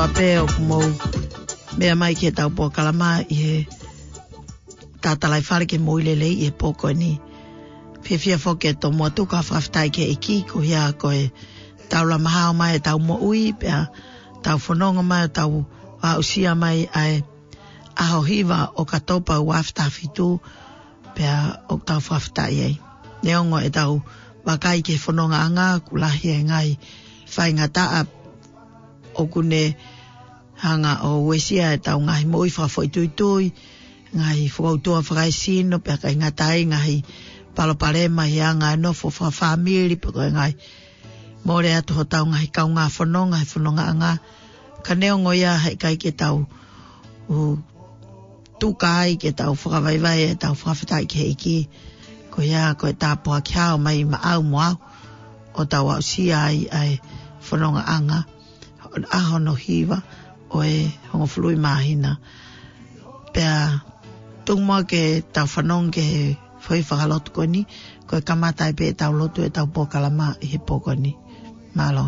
toa pe o kumou mea mai ke tau po kalama i he tātalai whare ke moilele i he poko ni whiawhia whoke to mua tuka whaftai ke iki ko hia ko e tau la mahao mai tau mo ui pia tau whanonga mai tau wausia mai ai aho hiva o katopa wafta fitu pia o tau whaftai ei neongo e tau wakai ke whanonga anga kulahi e ngai whainga taa o kune hanga o wesia e tau ngahi moi whawhoi tui ngahi whakautua whakai sino pia kai ngatai ngahi palopalema hi anga e nofo whawhamiri pia kai ngai more atu ho tau ngahi kau ngā whanonga anga ka neongo ia hei kai ke tau tukai ke tau whakawaiwai e tau whawhitai ke heiki ko ia ko e tāpua kiao mai ma au moau o tau au sia ai whanonga anga aho no hiwa o e hongo flui mahina pia tungmoa ke tau whanong ke whai whakalotu ko ni ko e kamatai pe tau lotu e tau pokalama i he poko ni malo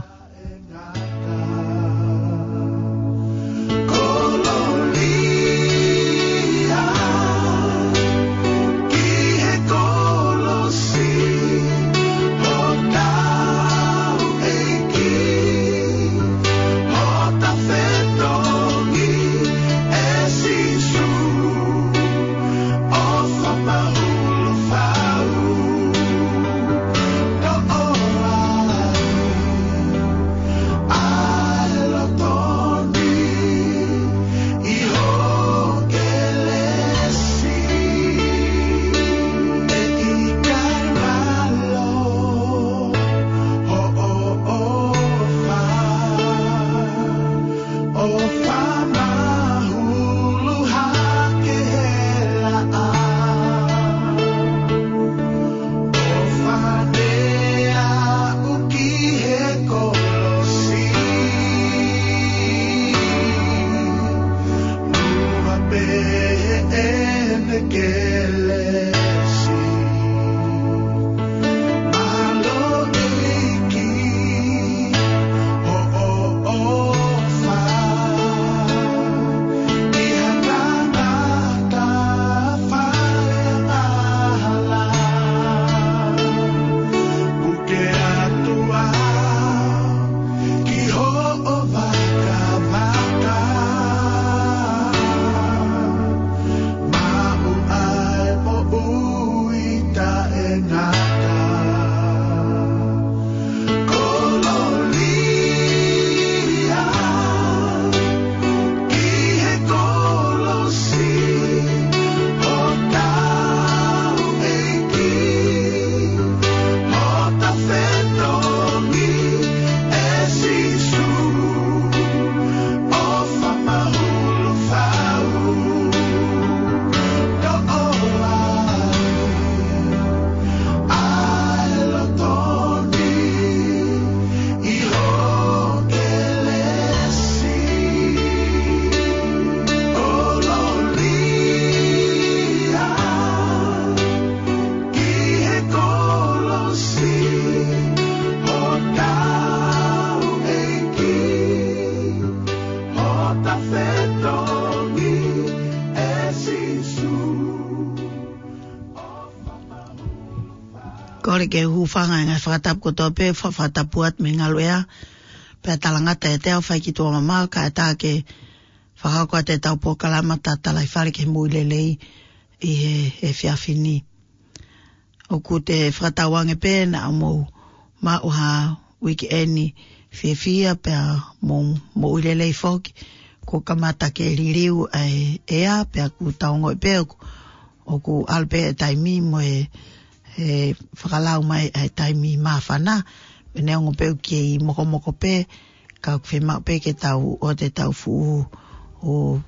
kore ke hufanga ngai whakatap ko tō pe whakatapuat me ngaloea pe talangata e teo whai ki tō mamau ka e tā ke whakakua te tau pokalama ta talai whare ke muilelei i he whiawhini o ku te whakatawange pe na mou ma uha wiki eni whiawhia pe mou muilelei whoki ko kamata ke ririu ea pe ku taongo e pe o ku alpe e taimi mo e whakalau mai ai taimi mawhana neongo peu ki i moko pe ka whemau pe ke tau o te tau fu o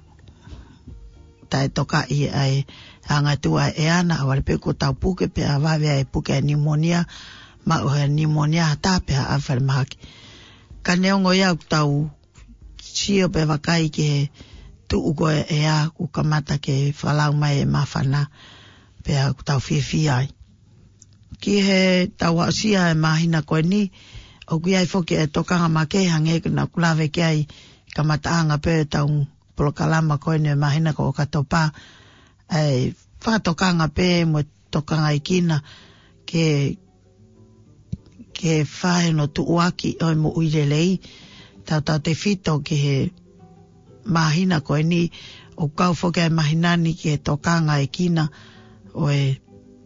tai toka i ai angatua e ana awale pe ko tau puke pe a wawe ai puke a pneumonia ma o pneumonia hata pe a awhalemaki ka neongo iau tau sio pe wakai ke tu uko e a ku kamata ke whakalau mai e mawhana pe a tau whiawhia ai ki he tawa sia e mahina koe ni o ki ai foke e tokanga ma ke hange na kulawe ke ai kamataanga pe taung polokalama koe ne mahina ko katopa ai whakatokanga pe mo tokanga ikina ke whahe no tuuaki oi mo uirelei tau te whito ke he mahina koe ni o kau whoke mahinani ke tokanga ikina oe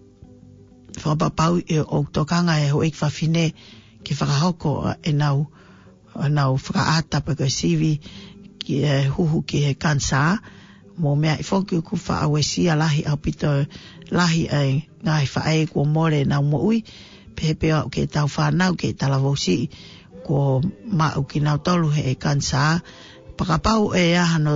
whapapau o tokanga e hoik whawhine ki whakahoko e nau whakaata pa koe sivi ki huhu ki he kansa mo mea i whoki ku whaawesia lahi au pito lahi ai ngai whae kua more nau mo ui pepe au ke tau whanau ke talavosi ko mau ki nau tolu he kansa pakapau e ahano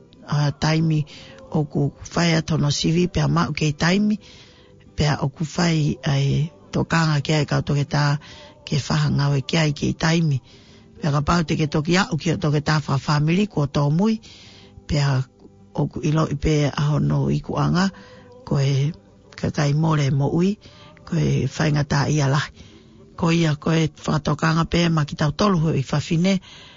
taimi o ku whae atono sivi pia mau ke taimi pia o ku whae ai tokanga ke ai kautoke tā ke whahangau e ke ai ke taimi pia kapau te ke toki au ki o toke tā whamili ko tō mui pia o ku ilo i pe ahono i kuanga koe kakai more mo ui koe whainga tā ia lahi ko ia koe whakatokanga pe ma ki tau tolu hui whawhine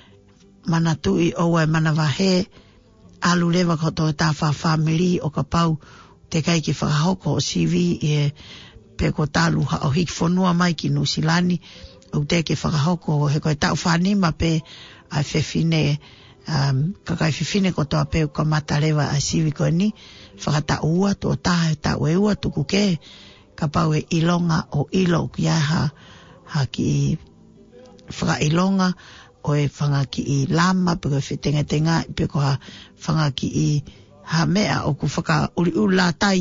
mana tui oua e mana wahe alu lewa ko toke tā whamili o kapau te kai ki whakahoko o CV e pe ko talu ha o hiki whanua mai ki Nusilani o te ke whakahoko he koe tau whanima pe ai whewhine kakai whiwhine ko toa peu ka matarewa a siwi koe ni whakata ua tō tahe tau e ua tuku ke ka pau e ilonga o ilo ki ha ki whaka ilonga o e whanga ki i lama pe koe whetenga pe ko ha whanga ki i ha mea o ku whaka uri ula tai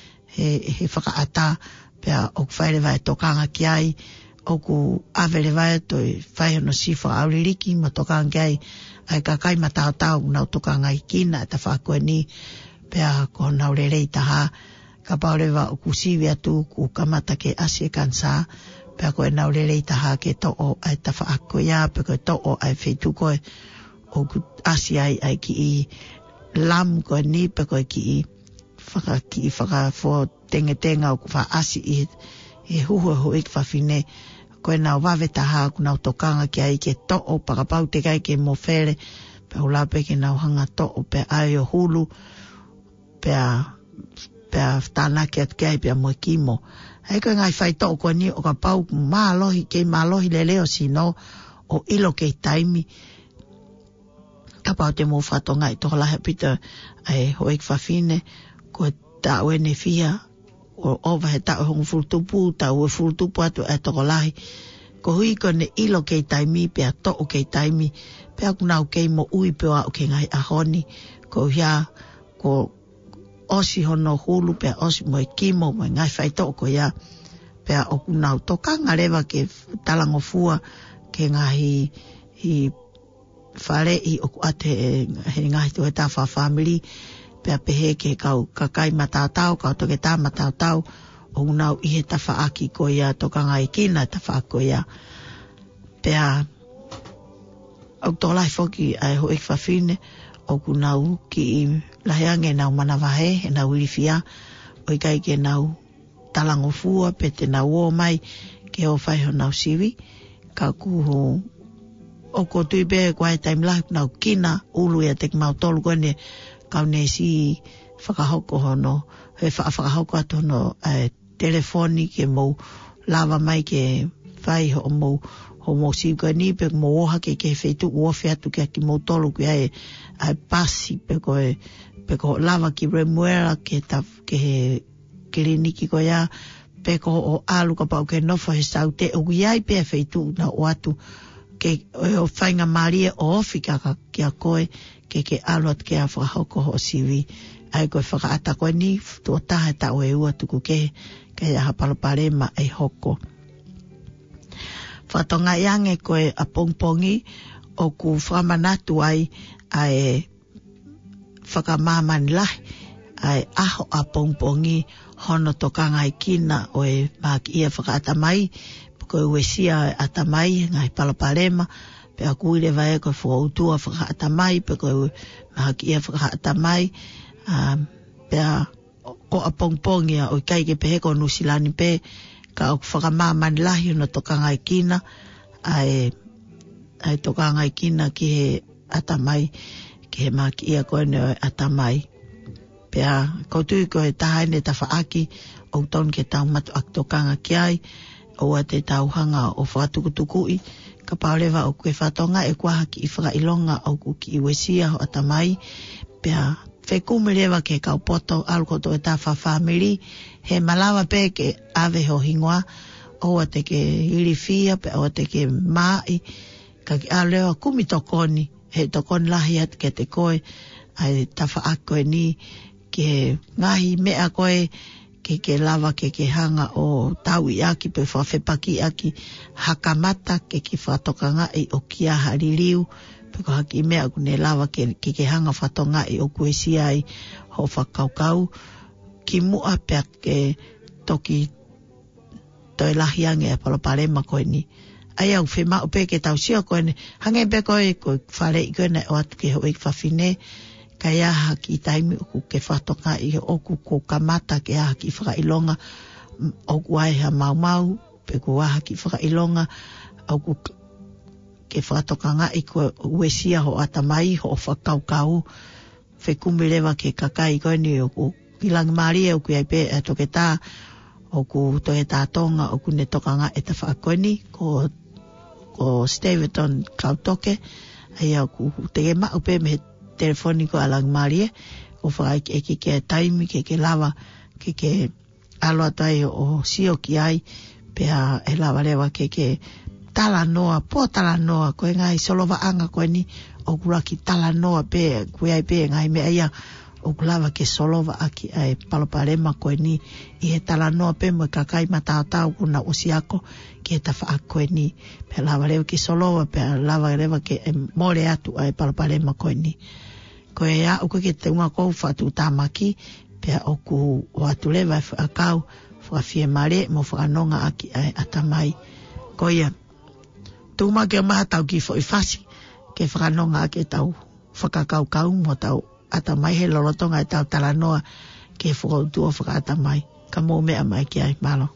he whaka ata pe o ku whaerewa e tokanga ki ai o ku awelewa e toi whae no sifa auririki ma tokanga ki ai ai kakai matau nau tokanga i kina ta whakoe ni pea ko nau rerei taha ka paurewa o ku siwi atu ku kamata ke asie kansa pea koe nau rerei taha ke to'o ai ta whakoe ia pe koe to'o ai whetu koe o ku asie ai ki i lam koe ni pe koe ki i whaka fo tenga o ku wha asi i huhu ho ik whawhine koe nau wawe taha ku nau tokanga ki ai ke to'o pakapau te kai ke mofere pe ula pe ke nau hanga to'o pe ai o hulu pe tānaki atu ki ai pe mo kimo hei koe ngai whai to'o koe ni o ka pau mālohi ke mālohi le leo sino o ilo ke taimi ka pau te mo whatonga i toka lahe pita ai ho ik whawhine koe ta uene fia o ova he tau hongu fulutupu, tau e fulutupu atu e toko lahi. Ko hui kone ilo kei taimi, pea to'o kei taimi, pea kunau kei mo ui pea o kei ngai ahoni, ko hia, ko osi hono hulu, pea osi mo e kimo, mo e ngai whai to'o ko hia, pea o kunau tokanga rewa ke talango fua, ke ngai hi whare i o ate he ngai tu e ta whawhamiri, pea pehe ke kau kakai matatau, kau toke tā matatau, o unau i he tawhaaki ko ia tokanga i kina tawhaako ia. Pea, au tō lai whoki ai ho ik whawhine, o kunau ki i laheange nau manawahe, he nau irifia, o i kai ke nau talango fua, pe te nau o mai, ke o whaiho nau siwi, ka kuho o ko tui be kwa e time life nau kina, ulu ia te mau tolu kone, kau ne si whakahoko hono, he whakahoko atu hono telefoni ke mou lava mai ke whai ho mou si koe ni pe mou oha ke whetu uofe atu ke ki mou tolu ke ai pasi pe koe lava ki remuera ke he kliniki koe ia pe ko o alu ka pau ke nofo he saute o iai pe whetu na o atu ke o whainga maria o ofi ke a koe ke alu at ke a whakahoko ho siwi ai koe whakaata koe ni tua taha ta o e ua tuku ke aha palapare ma e hoko whatonga iange koe a pongpongi o ku whamanatu ai whakamamani lahi ai aho a pongpongi hono tokanga i kina o e maki ia whakaata mai koe uesia ata mai ngai palaparema pe a kuire vai koe whakautua whakaata mai pe koe maki ia whakaata mai pe a o a pongpongi o i kaike pe heko Nusilani pe ka o whakamamani lahi no tokanga i kina ai tokanga i kina ki he atamai ke maki ia koe ne atamai. Pea kautui koe tahaine ta whaaki o taun ke tau matu aktokanga ki ai o a te tauhanga o whatukutukui ka paulewa o koe whatonga e kua haki i whakailonga o kuki i wesia o atamai. Pea whekumirewa ke kaupoto alukoto e ta whawhamiri he malawa pe ke ave ho hingoa o a te ke iriwhia pe o a te ke mai ka ki alewa kumi tokoni he tokoni lahi at ke te koe ai tafa ako e ni ke ngahi mea koe ke lava ke hanga o tau i aki pe whawhepaki aki hakamata ke whatokanga i o kia haririu pe ko haki mea kune lava ke hanga whatonga i o kuesia ai ho whakaukau ki mua pea ke toki toi lahiange a paloparema koe ni. Ai au whema upe ke tau sio koe ne. Hange pe koe whare i koe ne o atu ke hoi whawhine. Ka ia haki taimi uku ke whatonga i oku ko kamata ke haki whakailonga. Oku ai ha mau pe ko haki whakailonga. Oku ke whatonga i koe uesia ho atamai ho whakaukau. Whekumirewa ke kakai koe ni oku. Kilangi maria oku ai pe toke tā. Oku toe tātonga oku ne tokanga e ta whaakoni ko Steventon kautoke ai oku tege mau pe me telefoniko alang marie o whaaki e ke taimi ke lava ke aloa tai o sio ki ai pea e lava lewa ke tala noa po tala noa koe ngai solova anga koe ni oku raki tala noa pe koe ai pe ngai me aia o kulava ke solova aki ai paloparema koe ni i he tala noa pe mo kakai matao kuna usiako ki he tafa koe ni pe lava lewa ki solova pe lava lewa ke more atu ai paloparema koe ni koe ya uko ke te unga kou whatu tamaki pe oku o atu lewa whaakau whawhie mare mo whaanonga aki ai atamai koe ya tuma ke maha tau ki fo i fasi ke whaanonga aki tau whakakau mo tau atamai he lolotonga e tau talanoa ke whakautua whakatamai. Ka mō mea mai ki ai malo.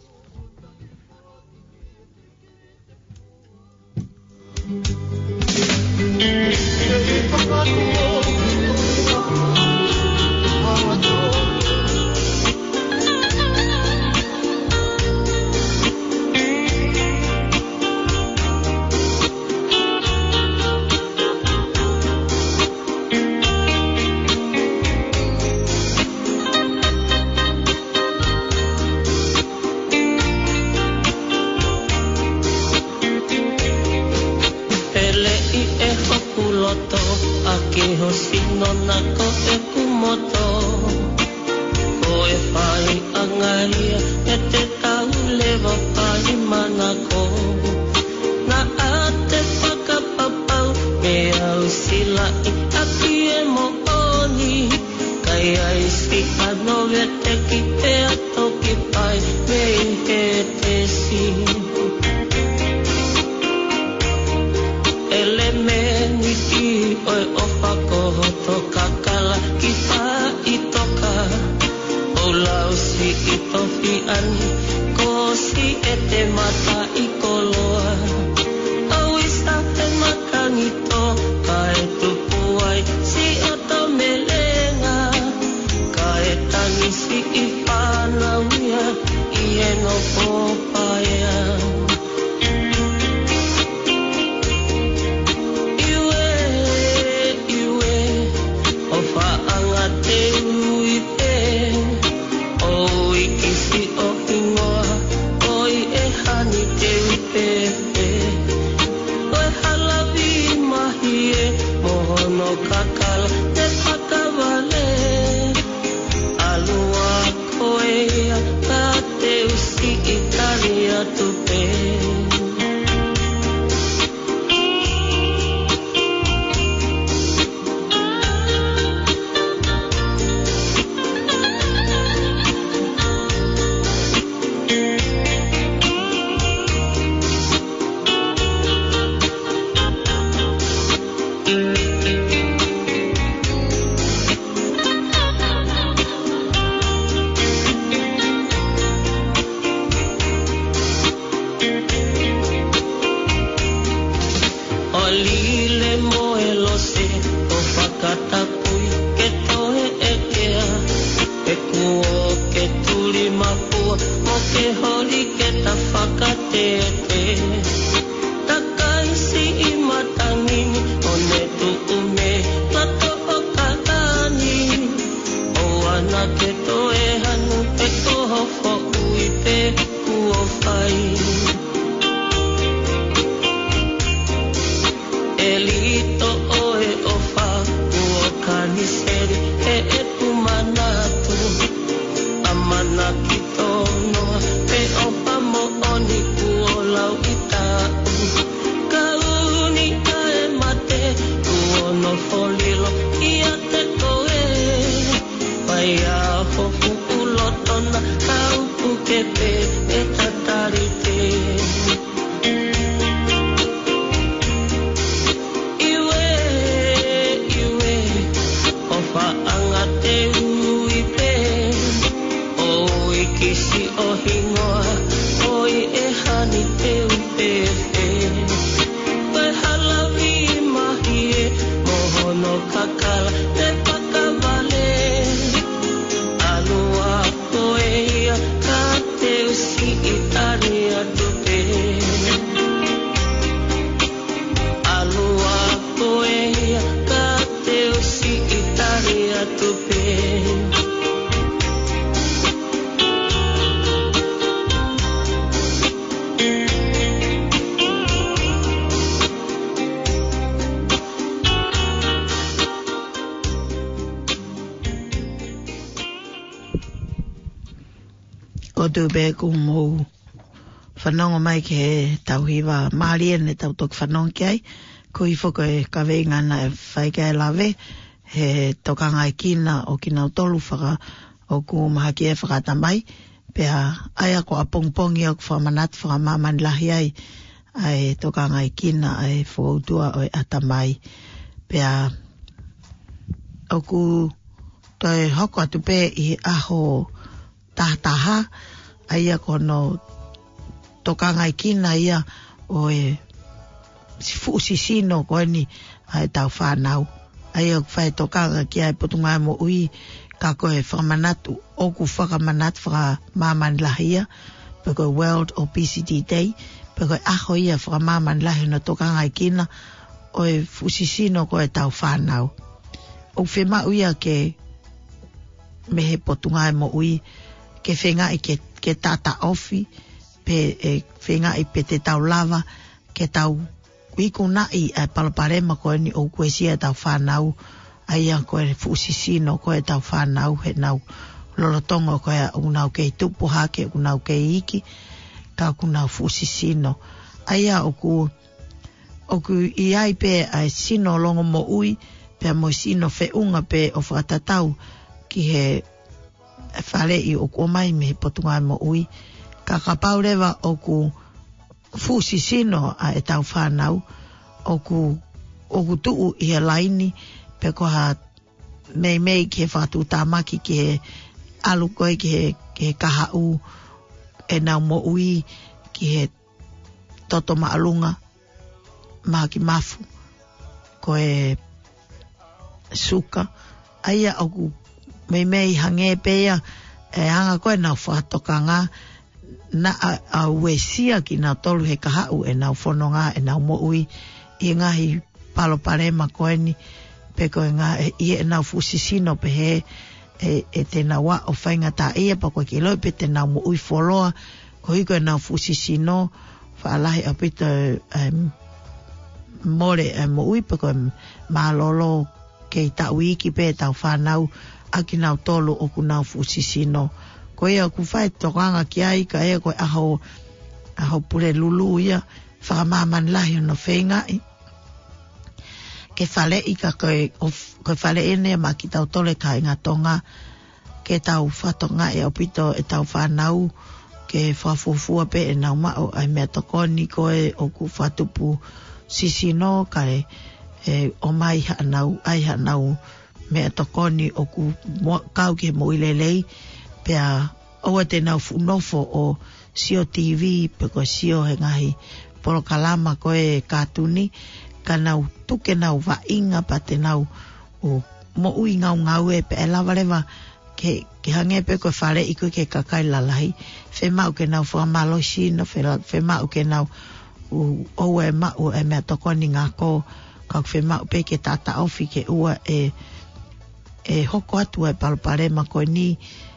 Ake hosino nako e kumoto koe whai angaia e te tau lewa whai manako na ate whakapapau me au sila i aki e mo oni kai ai si ano e te ki pe atoki pai me he te si ele meni ki oi o whakoho toka kala ki wha i toka o lau si i tofi ani ko si e te mata i koloa au i sa te makangi to ka e tupu ai si o to melenga ka e tangi si i whanauia i e no popaya kakala te whakawale alua koea ka te usi i tari atu pe mapua mo ke holi ke ta whakatete takai si I matangini o ne tu ume mato o kakani o ana ke to e hanu pe koho fo ui pe kuo whai Elito oe ofa kuo kaniseri e pumanatu amana kitono pe opa mo oni kuo lau itau kauni kae mate kuo no folilo ia te koe pai a hofu ulotona kau pukepe e tatarite Kisi o hingoa, oi e hani te upefe. Pai halawi mahie, mohono kakala, te pakavale. Alua koea, ka te usi itaria tupe. Alua koea, ka te usi itaria tupe. Ko tu be ku mo whanonga mai ke tauhiwa Marien e tau toki whanonga ki ai ko I whoko e kawenga na e whaika e lawe he tokanga e kina o kina o tolu whaka o ku mahaki e whakatamai pea aia ko a pongpongi o ku whamanat whakamaman lahi ai ai tokanga e kina ai whautua o e atamai pea o ku toi hoko atu pe I aho tahataha aia kono tokanga I kina ia o e sifu sisino koe ni ai tau whanau aia whai tokanga ki ai potunga mo ui ka koe whakamanatu o ku whakamanatu whakamaman lahia pe koe World Obesity Day pe koe aho ia whakamaman lahi no tokanga I kina o e fusisino koe tau whanau o whima uia ke mehe potunga mo ui ke whenga I ke tata ofi pe whenga I pe te tau lava ke tau wiku nai ai palaparema koe ni o kuesia tau whanau aia koe fusisino koe tau whanau he nau lorotongo koe unau kei tupu hake unau kei iki ka kunau fusisino aia oku I ai pe ai sino longo mo ui pe mo sino whiunga pe o whakatatau ki he whare I o mai me potunga mo ui ka kapaurewa o ku fusisino a e tau whanau o ku tuu I he laini pe ko ha mei ki he whatu tamaki ki he alu koe ki he kahau e nau mo ui ki he toto maalunga maki mafu koe suka aia o ku mei hange pea e hanga koe nau whatokanga na a uesia ki nau tolu he kahau e nau whanonga e nau mo ui I ngahi paloparema koe ni pe koe ngā e nau fusisino pe he e te nau wa o whainga ta ia pa koe ki loi pe te nau mo ui wholoa ko hiko e nau fusisino whaalahi apito more mo ui pe koe malolo kei ta uiki pe tau whanau aki nau tolu o ku nau fusisino ko ea ku whai tokanga ki ai ka ea koe aho pure lulu ia whakamaman lahi no whengai ke whale I ka koe whale ene ma ki tau tole ka inga tonga ke tau whatonga e opito e tau whanau ke whafufua pe e nau mao ai mea tokoni koe o ku whatupu sisino ka o mai hanau mea tokoni o ku kau ke mo ilelei pea oa te nau funofo o Sio TV pe ko Sio he ngahi polo kalama koe katuni ka nau tuke nau wa inga pa te nau o mo ui ngau e pe e lawalewa ke hange pe ko whare i koe ke kakai lalahi. Whe mau ke nau whamalo sino, whe mau ke nau o e mau e mea tokoni ngā kō, ka whe mau pe ke tata ofi ke ua e hoko atu e Palparema koe ni,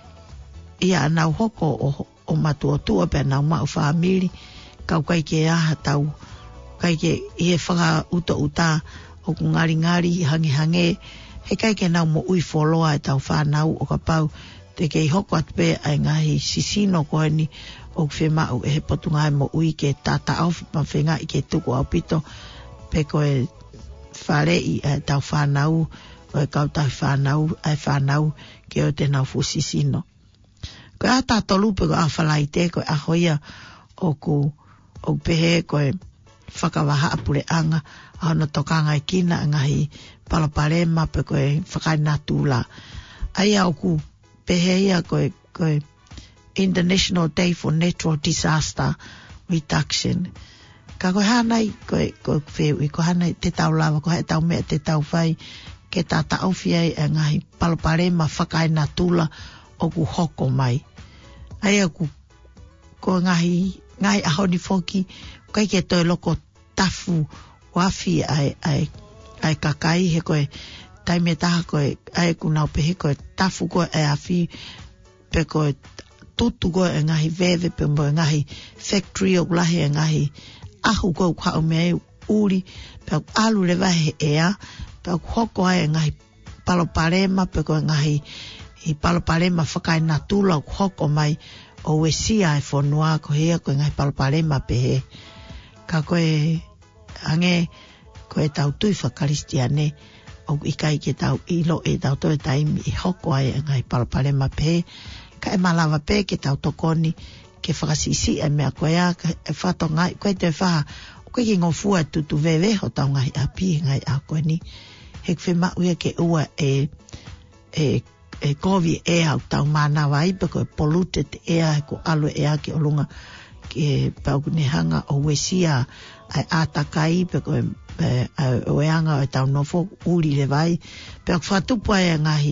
ia nau hoko o matua tua pe nau mau whamiri, kau kai ke aha tau, kai ke ie whaka uta uta o ku ngari hange, he kai ke nau mo ui wholoa e tau whanau o ka pau, te kei hoko atu pe ai ngahi sisino koe ni, o ku whemau e he potunga mo ui ke tata au ma whenga i ke tuku au pito, pe koe wharei e tau whanau, o e kau tau whanau ke o te nau fusisino. Koe a tato lupe ko a whalai te koe a hoia o pehe koe whakawaha apure anga a hona tokanga i kina ngahi Palparema pe koe whakaina tūla. Aia o ku pehe ia koe International Day for Natural Disaster Reduction. Ka koe hanai koe wheu i koe hanai te tau lawa koe tau mea te tau whai ke tata awhiai e ngahi Palparema whakaina tūla o ku hoko mai. Aia ko ngahi ahoni foki kai ke toi loko tafu wafi ai kakai he koe taime taha koe ai kunau pehe koe tafu koe e afi pe koe tutu koe e ngahi veve pe mo e ngahi factory o lahi e ngahi ahu koe kwa umei uri pe alu lewa he ea pe hoko ai e ngahi Palparema pe koe ngahi i Palparema whakaina tūla hoko mai o wesia e whanua ko hea koe ngai Palparema pehe. Ka koe ange koe tau tui whakaristiane o ikai ke tau ilo e tau toi taimi i hoko ai ngai Palparema pehe. Ka e malawa pe ke tau tokoni ke whakasisi e mea koe a e whatonga koe te wha o koe ki ngofua tutu vewe ho tau ngai api ngai a koe ni. Hek whima uia ke ua e kovi ea au tau mana wai pe koe polluted ea ko alo ea ke olunga ke paukunehanga o wesia ai atakai pe koe o eanga o tau nofo uri le vai pe au whatupu ai ngahi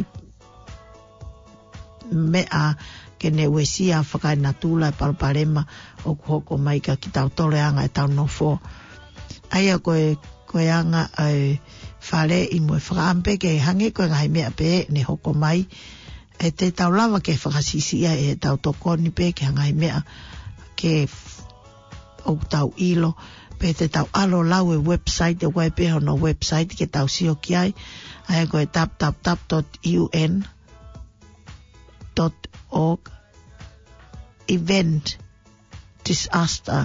mea ke ne wesia whakaina tūla Palparema o hoko mai ka ki tau toreanga e tau nofo aia koe anga ai whare i mui whakaampe ke hange koe ngai mea pe ne hoko mai e te tau lawa ke whakasisia e tau tokoni pe ke ngai mea ke o tau ilo pe te tau alo lau e website e wai pe hono website ke tau sio ki ai aia koe tap.un.org event disaster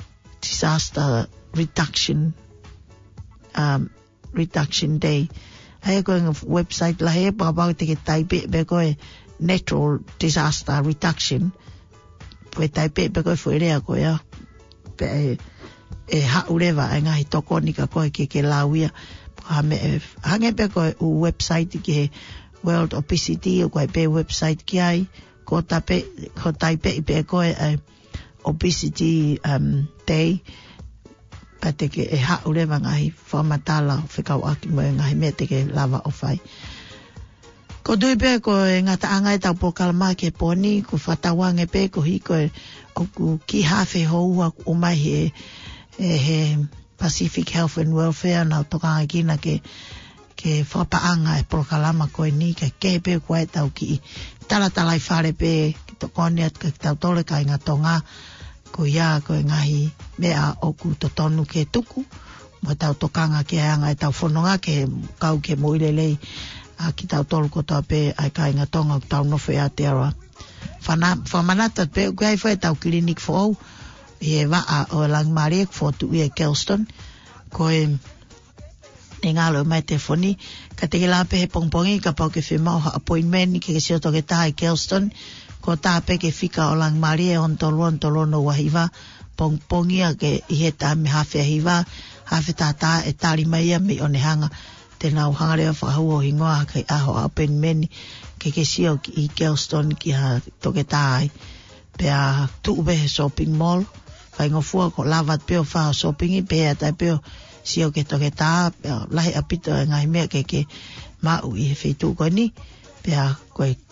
reduction day. Hai koe website la he pakapau te ke taipe be koe natural disaster reduction. Koe taipe be koe fuerea koe a pe e haurewa e ngahi tokoni ka koe ke lauia. Hange be koe u website ke World Obesity o koe pe website ki ai ko taipe i be koe Obesity Day. Pa te ke e haurewa ngahi whamatala o whikau aki mo e ngahi mea te ke lava o whai. Ko dui pe ko e ngata anga e tau pokalama ke poni, ko whatawange pe ko hiko e o ku ki hawhi houa o mai he Pacific Health and Welfare na tokanga kina ke whapaanga e pokalama koe ni ke pe koe tau ki talatalai whare pe ki tokone at ka tau tole ka inga tonga ko ia koe ngahi mea o ku totonu ke tuku mo tau tokanga ke anga e tau whanonga ke kau ke moirelei a ki tau tolu kotoa pe ai ka inga tonga tau nofo e Aotearoa whamanata pe koe ai whae tau klinik fo e waa o Langmariek fo tu e Kelston koe e ngalo mai te foni ka te la pe he pongpongi ka pau ke whemau ha appointment ke sioto ke taha i Kelston ko tāpe ke whika o Langmari e ontolo no wahiwa pongpongi a ke i he tā me hawhea hiwa hawhe tātā e tāri mai a me o nehanga te nau hangarea whahau o hingoa kei aho open meni ke sio i Kelston ki ha toke tāi pe a tuube he shopping mall whai ngofua ko lavat peo whaha shoppingi pe a tai peo sio ke toke tā lahi apito e ngai mea ke mau i he whetu koe ni pe a koe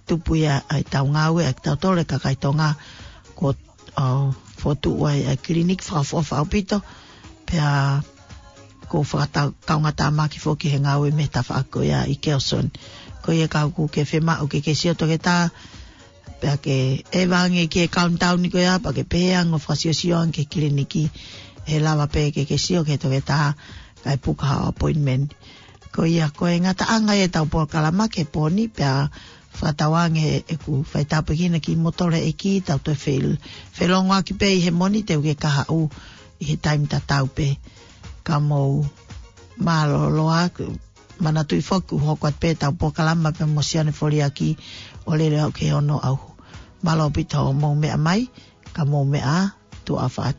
tupu ia ai tau ngawe ai tau tole ka kaitonga ko fotu wai ai klinik whakawhapito pia ko whakataunga tāmaki whoki he ngawe me ta whaako ia i Kelson ko ia kau ku ke whema o ke sioto ke tā pia ke ewange ke countdown ko ia pa ke peang o whakasiosio ke kliniki he lawa pe ke sio ke toke tā kai puka appointment ko ia ko e ngata anga e tau po kalama ke poni pia whatawange e ku whaitapakina ki motore e ki tau te whelonga ki pe i he moni te uke kaha u i he taim ta tau pe ka mou maloloa manatui whoku hokuat pe tau po kalama pe mosiane fori aki o lere au ke ono au malo pita o mou mea mai ka mou mea tu a whaat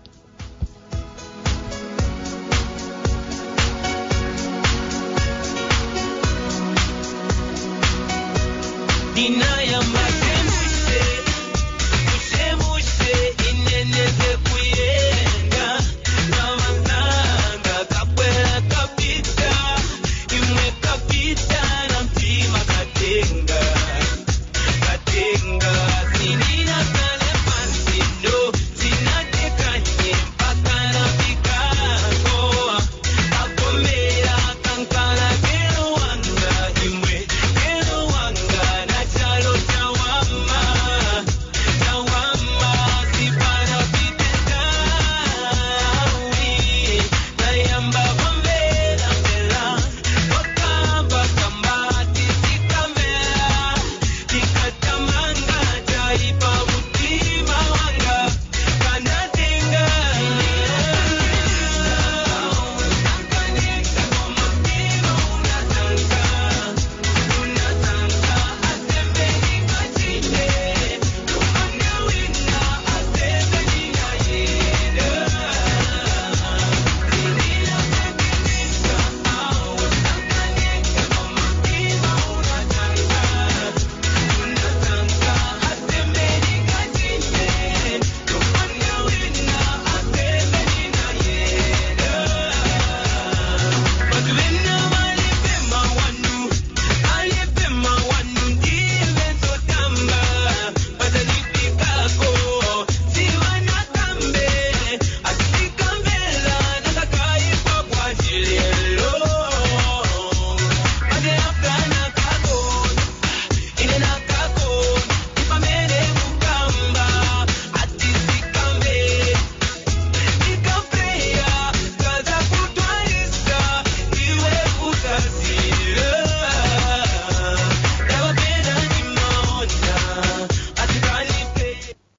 Dinaya